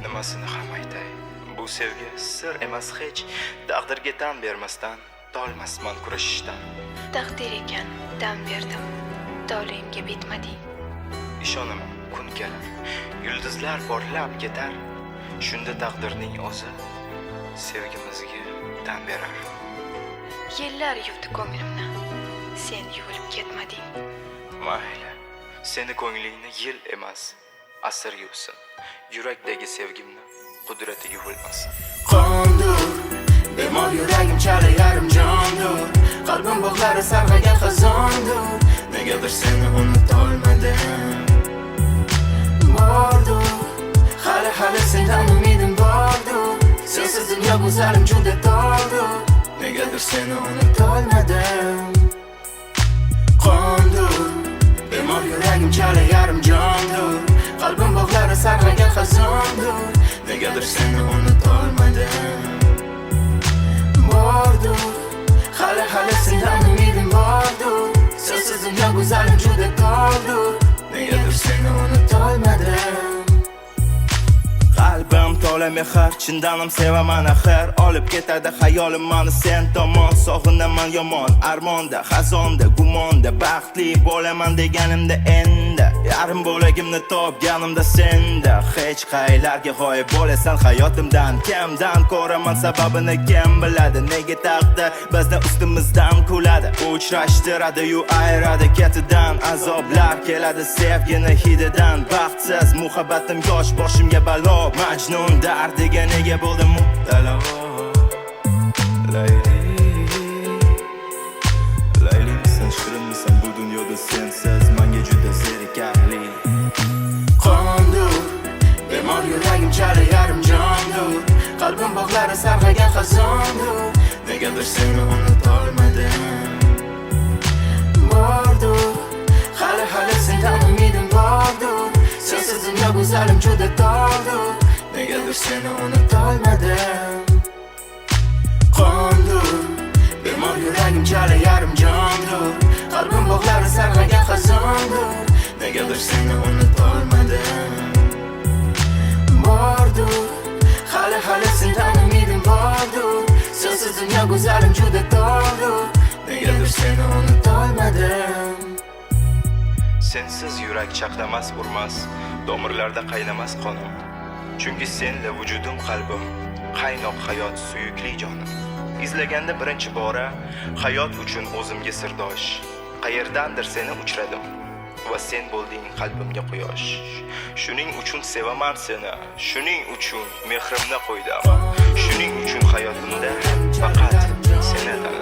Nimasini ham aytay, bu sevgi sir emas, hech taqdirga tan bermasdan tolmasman kurashishdan. Taqdir ekan, dam berdim, toleimga bitmading. Ishonaman, kun kelar, yulduzlar porlab ketar, shunda taqdirning o'zi sevgimizga tan berar. Yillar yuvdi ko'nglimni, sen yuvilib ketmading. Mayli, seni ko'nglingni yil emas, asr yuvsin. Yurakdagi sevgimni qudrati yuvilmasin. Qondur, bemor yuragim chala yarim jondur. Qalbim bog'lari sarg'agan xazondur. Negadir seni unutolmadim. Bordur, hali sendan umidim bordur. Sensiz dunyo go'zalim juda tordur. Negadir seni unutolmadim. Qondur, bemor yuragim chala yarim jondur. Qalbim bog'lari sarg'agan xazondur. Negadir seni unutolmadim. Bordur, hali sendan umidim bordur. Sensiz dunyo go'zalim juda tordur. Negadir seni unutolmadim. Qalbim to'la mehr, chindanim sevaman axir. Olib ketadi xayolim mani sen tomon. Sog'inaman yomon, armonda, xazonda, gumonda. Baxtli bo'laman deganimda endi yarim bo'lagimni topganimda senda. Hech qaylarga g'oyib bo'lasan hayotimdan. Kimdan ko'raman sababini kim biladi. Nega taqdir bizni ustimizdan kuladi. Uchrashtiradi-yu ayiradi ketidan. Azoblar keladi sevgini hididan. Baxtsiz muhabbatim yosh boshimga balo. Majnun dardiga nega bo'ldim mubtalo. Layli, Layli misan, shirin misan bu dunyoda sensiz menga juda zerikarli. Qondur, bemor yuragim chala yarim jondur. Qalbim bog'lari sarg'agan xazondur. Negadir seni unutolmadim. Bordur, hali sendan umidim bordur. Sensiz dunyo go'zalim juda tordur. Negadir seni unutolmadim. Qondur, bemor yuragim chala yarim jondur. Qalbim bog'lari sarg'agan xazondur. Negadir seni unutolmadim. Bordur, hali sendan umidim bordur. Sensiz dunyo go'zalim juda tordur. Negadir seni unutolmadim. Sensiz yurak chaqnamas, urmas, tomirlarda qaynamas qonim. Chunki senla vujudim qalbim, qaynoq hayot suyukli jonim. Izlaganda birinchi bora hayot uchun o'zimga sirdosh. Qayerdandir seni uchradim va sen bo'lding qalbimga quyosh. Shuning uchun sevaman seni, shuning uchun mehrimni qo'ydim. Shuning uchun hayotimda faqat seni tanladim.